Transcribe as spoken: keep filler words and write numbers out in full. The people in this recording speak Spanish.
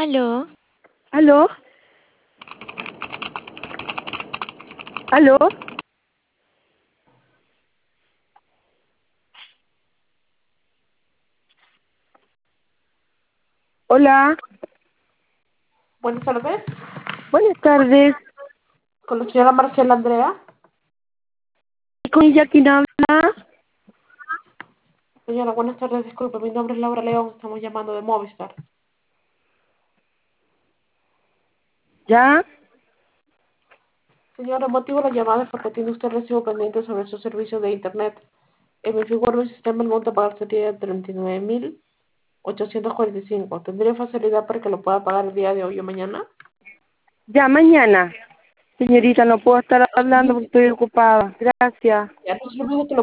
Aló, ¿Aló? ¿Aló? Hola, Buenas tardes, buenas tardes. con la señora Marcela Andrea. ¿Y con ella quién habla? Señora, buenas tardes, disculpe, mi nombre es Laura León, estamos llamando de Movistar. ¿Ya? Señora, el motivo de la llamada es porque tiene usted recibo pendiente sobre su servicio de Internet. En mi figura el sistema el monto a pagar sería de treinta y nueve mil ochocientos cuarenta y cinco. ¿Tendría facilidad para que lo pueda pagar el día de hoy o mañana? Ya, mañana. Señorita, no puedo estar hablando porque Sí, estoy ocupada. Gracias. ya no se olvide que lo